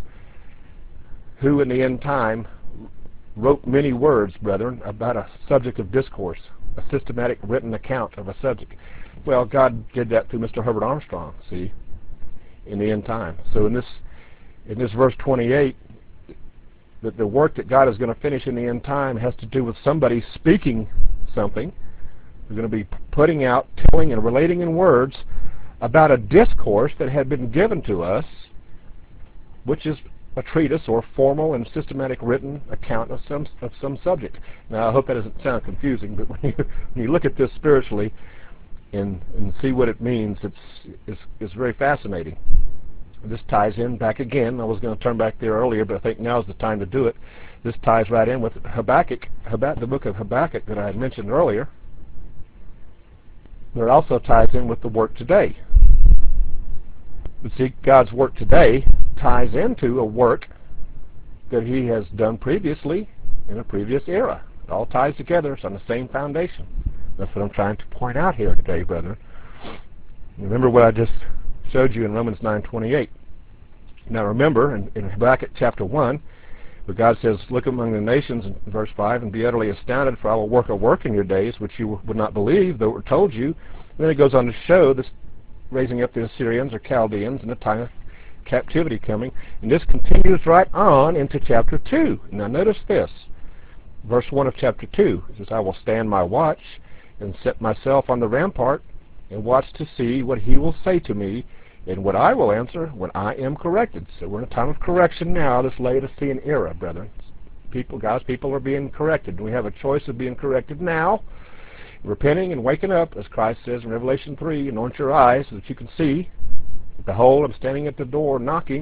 who in the end time wrote many words, brethren, about a subject of discourse, a systematic written account of a subject? Well, God did that through Mr. Herbert Armstrong, see, in the end time. So in this verse 28, that the work that God is going to finish in the end time has to do with somebody speaking something. They're going to be putting out, telling, and relating in words about a discourse that had been given to us, which is a treatise or formal and systematic written account of some subject. Now, I hope that doesn't sound confusing, but when you look at this spiritually and see what it means, it's very fascinating. This ties in back again. I was going to turn back there earlier, but I think now's the time to do it. This ties right in with Habakkuk, the book of Habakkuk that I had mentioned earlier. But it also ties in with the work today. But see, God's work today ties into a work that He has done previously in a previous era. It all ties together. It's on the same foundation. That's what I'm trying to point out here today, brethren. Remember what I just showed you in Romans 9:28. Now remember, in Habakkuk chapter 1, where God says, look among the nations, in verse 5, and be utterly astounded, for I will work a work in your days, which you would not believe, though it were told you. And then it goes on to show this raising up the Assyrians or Chaldeans in the time of captivity coming. And this continues right on into chapter 2. Now notice this. Verse 1 of chapter 2, it says, I will stand my watch and set myself on the rampart and watch to see what he will say to me and what I will answer when I am corrected. So we're in a time of correction now, this Laodicean era, brethren. God's people are being corrected. And we have a choice of being corrected now, repenting and waking up, as Christ says in Revelation 3, anoint your eyes so that you can see. Behold, I'm standing at the door knocking.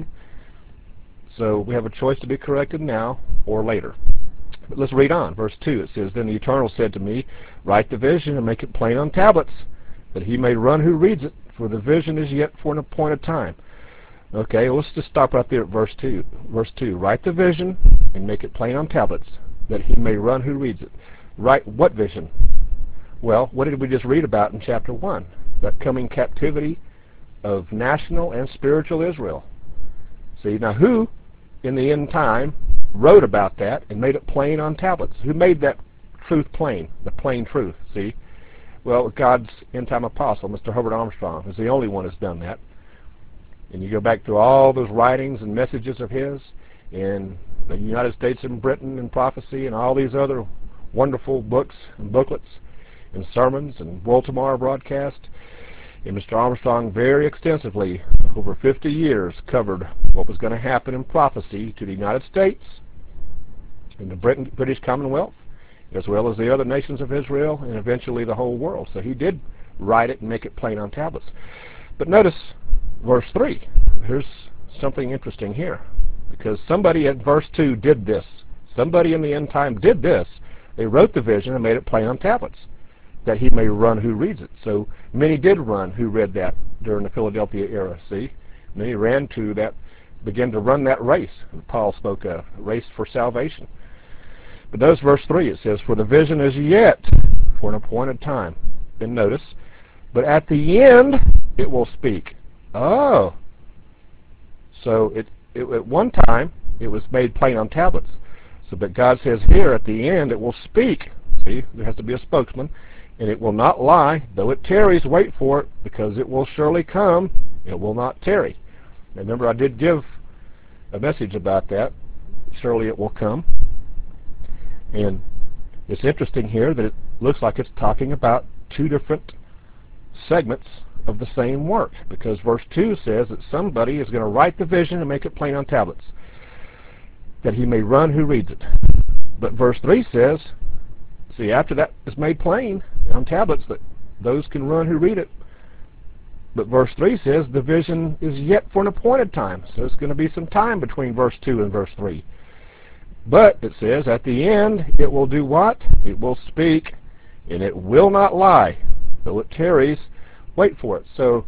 So we have a choice to be corrected now or later. But let's read on. Verse 2, it says, Then the Eternal said to me, Write the vision and make it plain on tablets, that he may run who reads it, for the vision is yet for an appointed time. Okay, well, let's just stop right there at verse 2. Verse 2, Write the vision and make it plain on tablets, that he may run who reads it. Write what vision? Well, what did we just read about in chapter 1? That coming captivity of national and spiritual Israel. See, now who in the end time wrote about that and made it plain on tablets? Who made that truth plain, the plain truth, see? Well, God's end-time apostle, Mr. Herbert Armstrong, is the only one who's done that. And you go back through all those writings and messages of his in the United States and Britain and prophecy and all these other wonderful books and booklets and sermons and World Tomorrow broadcast. And Mr. Armstrong very extensively, over 50 years, covered what was going to happen in prophecy to the United States and the British Commonwealth, as well as the other nations of Israel, and eventually the whole world. So he did write it and make it plain on tablets. But notice verse 3. Here's something interesting here, because somebody at verse 2 did this. Somebody in the end time did this. They wrote the vision and made it plain on tablets, that he may run who reads it. So many did run who read that during the Philadelphia era, see? Many ran to that, began to run that race that Paul spoke of, a race for salvation. But notice verse 3, it says, For the vision is yet for an appointed time. Then notice, but at the end it will speak. Oh. So at one time it was made plain on tablets. So but God says here at the end it will speak. See, there has to be a spokesman. And it will not lie, though it tarries, wait for it, because it will surely come, it will not tarry. Now, remember, I did give a message about that. Surely it will come. And it's interesting here that it looks like it's talking about two different segments of the same work, because verse 2 says that somebody is going to write the vision and make it plain on tablets, that he may run who reads it. But verse 3 says, see, after that is made plain on tablets, that those can run who read it. But verse 3 says the vision is yet for an appointed time. So it's going to be some time between verse 2 and verse 3. But it says at the end it will do what? It will speak, and it will not lie. Though it tarries, wait for it. So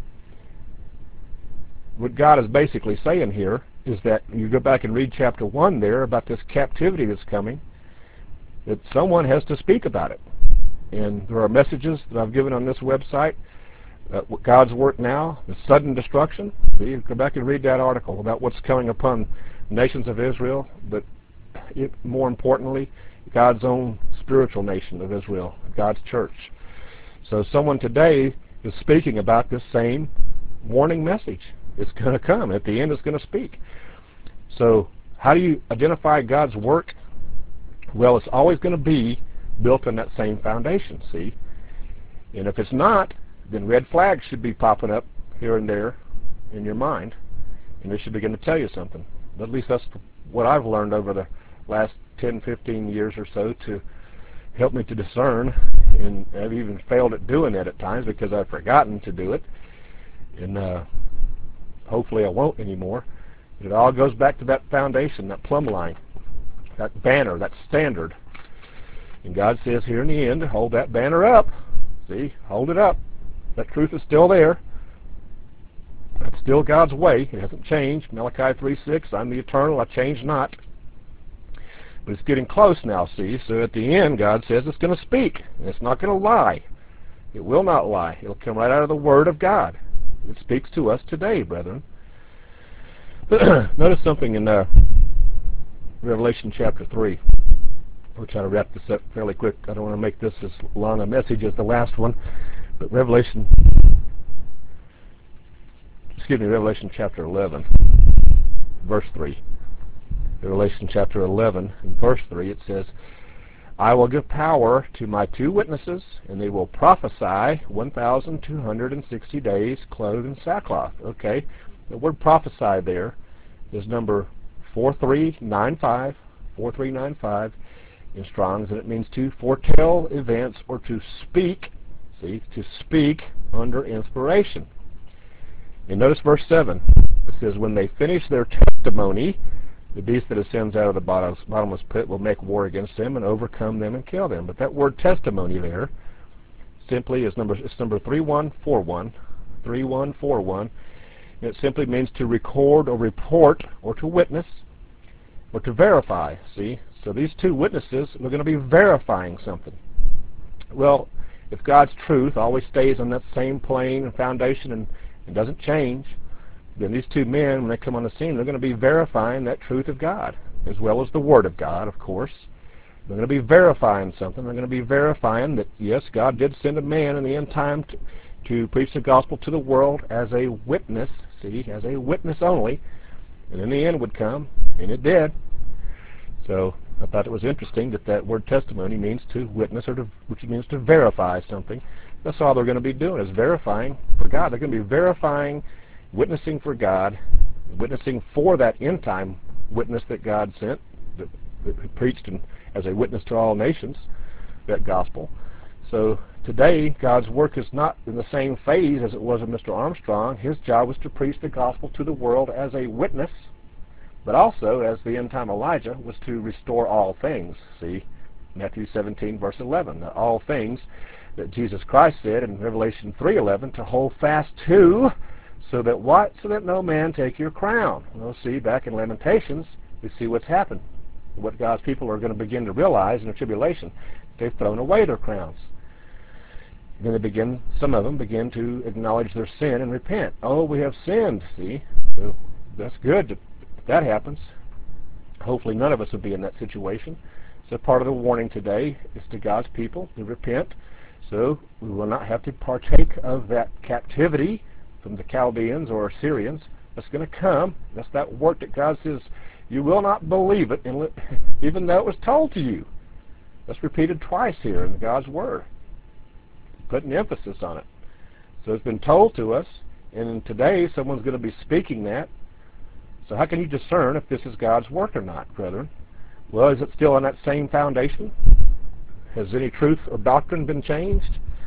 what God is basically saying here is that you go back and read chapter 1 there about this captivity that's coming, that someone has to speak about it. And there are messages that I've given on this website, God's work now, the sudden destruction. See, go back and read that article about what's coming upon the nations of Israel, but more importantly, God's own spiritual nation of Israel, God's church. So someone today is speaking about this same warning message. It's going to come. At the end, it's going to speak. So how do you identify God's work? Well, it's always going to be built on that same foundation, see? And if it's not, then red flags should be popping up here and there in your mind, and they should begin to tell you something. But at least that's what I've learned over the last 10, 15 years or so to help me to discern, and I've even failed at doing that at times because I've forgotten to do it, and hopefully I won't anymore. It all goes back to that foundation, that plumb line, that banner, that standard. And God says here in the end, hold that banner up. See, hold it up. That truth is still there. That's still God's way. It hasn't changed. Malachi 3:6, I'm the eternal, I change not. But it's getting close now, see. So at the end, God says it's going to speak. And it's not going to lie. It will not lie. It'll come right out of the Word of God. It speaks to us today, brethren. Notice something in Revelation chapter 3. We'll try to wrap this up fairly quick. I don't want to make this as long a message as the last one. But Revelation chapter 11, verse 3. Revelation chapter 11, and verse 3, it says, I will give power to my 2 witnesses, and they will prophesy 1,260 days, clothed in sackcloth. Okay, the word prophesy there is number 4395 in Strong's, and it means to foretell events or to speak. See, to speak under inspiration. And notice verse 7. It says, when they finish their testimony, the beast that ascends out of the bottomless pit will make war against them and overcome them and kill them. But that word testimony there simply is number 3141. 3141. And it simply means to record or report or to witness or to verify. See? So these 2 witnesses are going to be verifying something. Well, if God's truth always stays on that same plane and foundation and doesn't change, then these 2 men, when they come on the scene, they're going to be verifying that truth of God, as well as the Word of God, of course. They're going to be verifying something. They're going to be verifying that, yes, God did send a man in the end time to preach the gospel to the world as a witness, see, as a witness only, and then the end would come, and it did. So I thought it was interesting that word testimony means to witness, which means to verify something. That's all they're going to be doing, is verifying for God. They're going to be verifying, witnessing for God, witnessing for that end-time witness that God sent, that preached as a witness to all nations, that gospel. So today, God's work is not in the same phase as it was with Mr. Armstrong. His job was to preach the gospel to the world as a witness, but also, as the end-time Elijah, was to restore all things. See, Matthew 17, verse 11, all things that Jesus Christ said in Revelation 3:11 to hold fast to, so that what? So that no man take your crown. We'll see back in Lamentations, we see what's happened. What God's people are going to begin to realize in the tribulation. They've thrown away their crowns. Then some of them begin to acknowledge their sin and repent. Oh, we have sinned, see? So that's good if that happens. Hopefully none of us will be in that situation. So part of the warning today is to God's people to repent, so we will not have to partake of that captivity from the Chaldeans or Assyrians that's going to come. That's that work that God says, you will not believe it, even though it was told to you. That's repeated twice here in God's Word, putting emphasis on it. So it's been told to us, and today someone's going to be speaking that. So how can you discern if this is God's work or not, brethren? Well, is it still on that same foundation? Has any truth or doctrine been changed?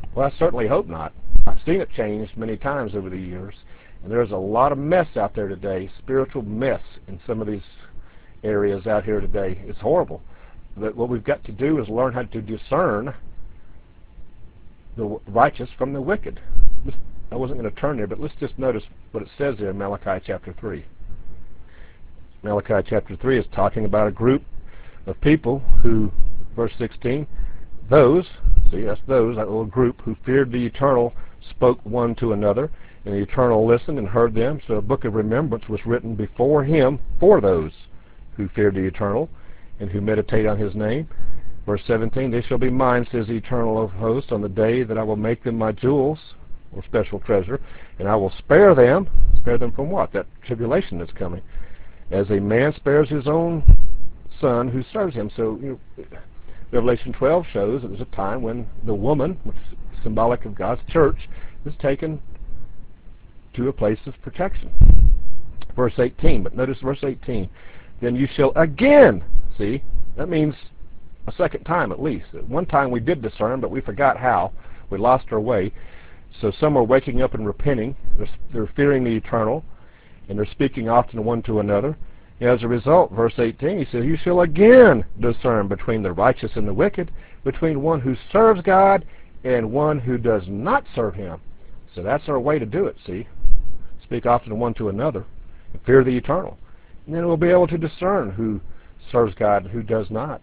Well, I certainly hope not. I've seen it change many times over the years, and there's a lot of mess out there today, spiritual mess in some of these areas out here today. It's horrible. But what we've got to do is learn how to discern the righteous from the wicked. I wasn't going to turn there, but let's just notice what it says there in Malachi chapter 3. Malachi chapter 3 is talking about a group of people who, verse 16, those, see, that's those, that little group who feared the Eternal spoke one to another, and the Eternal listened and heard them. So a book of remembrance was written before him for those who feared the Eternal and who meditate on his name. Verse 17, they shall be mine, says the Eternal of hosts, on the day that I will make them my jewels, or special treasure, and I will spare them. Spare them from what? That tribulation that's coming. As a man spares his own son who serves him. So Revelation 12 shows that there's a time when the woman, which is symbolic of God's church, is taken to a place of protection. Verse 18, but notice verse 18. Then you shall again, see, that means a second time at least. At one time we did discern, but we forgot how. We lost our way. So some are waking up and repenting. They're fearing the Eternal, and they're speaking often one to another. And as a result, verse 18, he says, you shall again discern between the righteous and the wicked, between one who serves God and one who does not serve him. So that's our way to do it, see. Speak often one to another, and fear the Eternal. And then we'll be able to discern who serves God and who does not.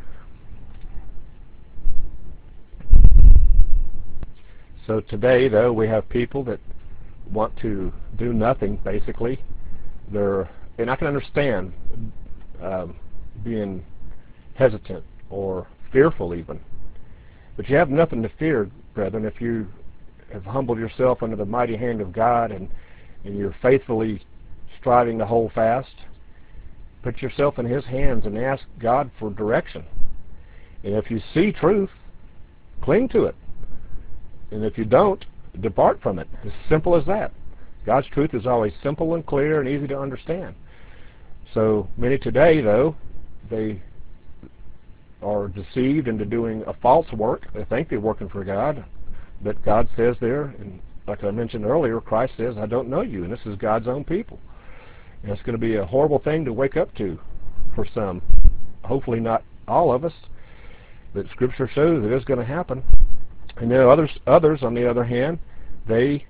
So today, though, we have people that want to do nothing, basically. And I can understand being hesitant or fearful even. But you have nothing to fear, brethren, if you have humbled yourself under the mighty hand of God and you're faithfully striving to hold fast. Put yourself in his hands and ask God for direction. And if you see truth, cling to it. And if you don't, depart from it. As simple as that. God's truth is always simple and clear and easy to understand. So many today, though, they are deceived into doing a false work. They think they're working for God. But God says there, and like I mentioned earlier, Christ says, I don't know you. And this is God's own people. And it's going to be a horrible thing to wake up to for some. Hopefully not all of us. But Scripture shows it is going to happen. And then others, on the other hand, they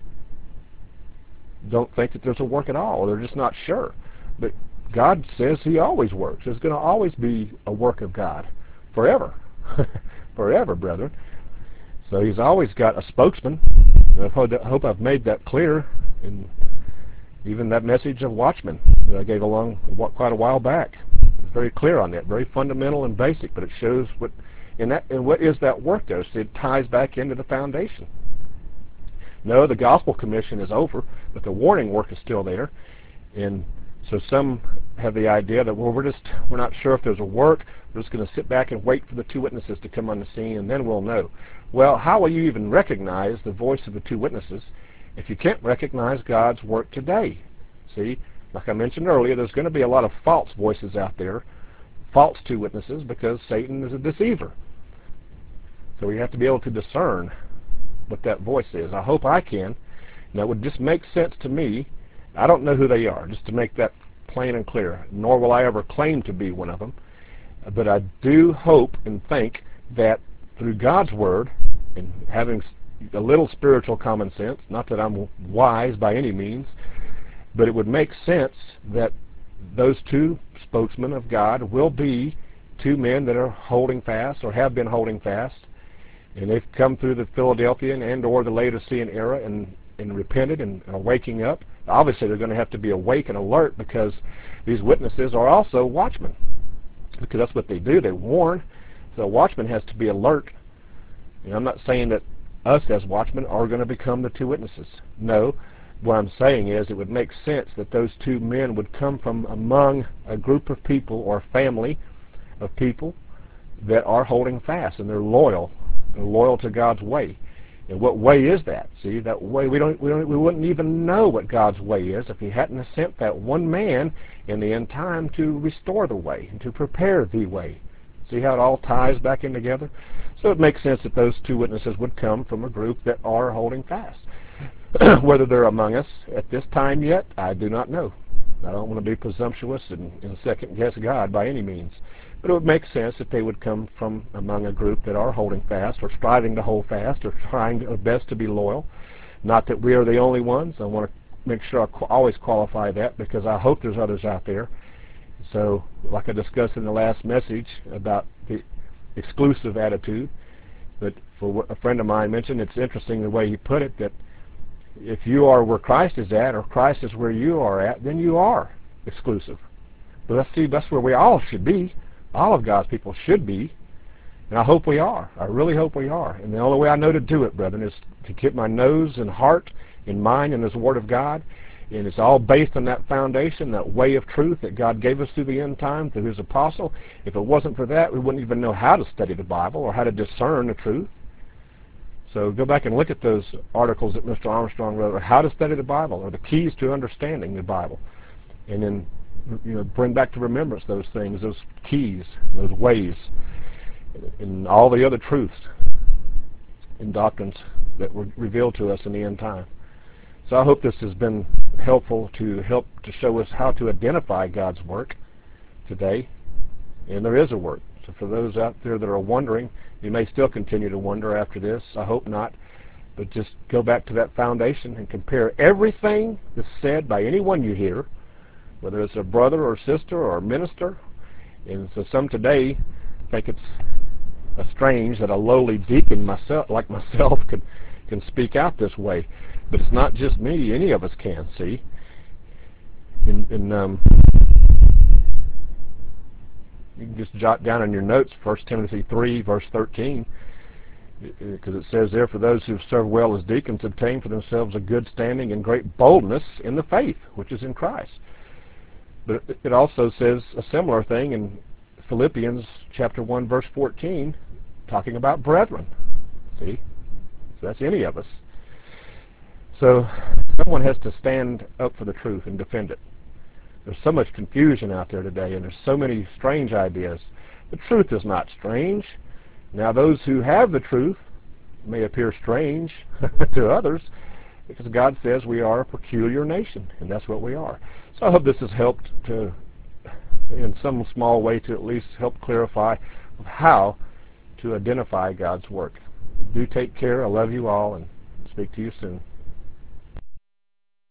don't think that there's a work at all. They're just not sure. But God says he always works. There's going to always be a work of God. Forever. Forever, brethren. So he's always got a spokesman. And I hope I've made that clear in even that message of Watchmen that I gave along quite a while back. It's very clear on that. Very fundamental and basic, but it shows what... And what is that work there? So it ties back into the foundation. No, the gospel commission is over, but the warning work is still there. And so some have the idea that, well, we're not sure if there's a work. We're just going to sit back and wait for the two witnesses to come on the scene, and then we'll know. Well, how will you even recognize the voice of the two witnesses if you can't recognize God's work today? See, like I mentioned earlier, there's going to be a lot of false voices out there, false two witnesses, because Satan is a deceiver. So we have to be able to discern what that voice is. I hope I can. And that would just make sense to me. I don't know who they are, just to make that plain and clear. Nor will I ever claim to be one of them. But I do hope and think that through God's Word and having a little spiritual common sense, not that I'm wise by any means, but it would make sense that those two spokesmen of God will be two men that are holding fast or have been holding fast. And they've come through the Philadelphian and or the Laodicean era and repented and are waking up. Obviously, they're going to have to be awake and alert because these witnesses are also watchmen. Because that's what they do. They warn. So a watchman has to be alert. And I'm not saying that us as watchmen are going to become the two witnesses. No. What I'm saying is it would make sense that those two men would come from among a group of people or family of people that are holding fast and they're loyal. They're loyal to God's way. And what way is that? See, that way we wouldn't even know what God's way is if he hadn't sent that one man in the end time to restore the way and to prepare the way. See how it all ties back in together? So it makes sense that those two witnesses would come from a group that are holding fast. Whether they're among us at this time yet, I do not know. I don't want to be presumptuous and second guess God by any means. But it would make sense that they would come from among a group that are holding fast or striving to hold fast or trying their best to be loyal. Not that we are the only ones. I want to make sure I always qualify that, because I hope there's others out there. So, like I discussed in the last message about the exclusive attitude, but for what a friend of mine mentioned, it's interesting the way he put it, that if you are where Christ is at, or Christ is where you are at, then you are exclusive. But that's where we all should be. All of God's people should be. And I hope we are. I really hope we are. And the only way I know to do it, brethren, is to keep my nose and heart and mind in this Word of God. And it's all based on that foundation, that way of truth that God gave us through the end time, through His apostle. If it wasn't for that, we wouldn't even know how to study the Bible or how to discern the truth. So go back and look at those articles that Mr. Armstrong wrote, or how to study the Bible, or the keys to understanding the Bible. And then, bring back to remembrance those things, those keys, those ways, and all the other truths and doctrines that were revealed to us in the end time. So I hope this has been helpful to help to show us how to identify God's work today. And there is a work. So for those out there that are wondering, you may still continue to wonder after this. I hope not. But just go back to that foundation and compare everything that's said by anyone you hear, whether it's a brother or sister or a minister. And so some today think it's strange that a lowly deacon like myself can speak out this way. But it's not just me. Any of us can, see. You can just jot down in your notes 1 Timothy 3, verse 13, because it says there, for those who serve well as deacons obtain for themselves a good standing and great boldness in the faith, which is in Christ. But it also says a similar thing in Philippians chapter 1, verse 14, talking about brethren. See? So that's any of us. So someone has to stand up for the truth and defend it. There's so much confusion out there today, and there's so many strange ideas. The truth is not strange. Now, those who have the truth may appear strange to others, because God says we are a peculiar nation, and that's what we are. So I hope this has helped to, in some small way, to at least help clarify how to identify God's work. Do take care. I love you all, and speak to you soon.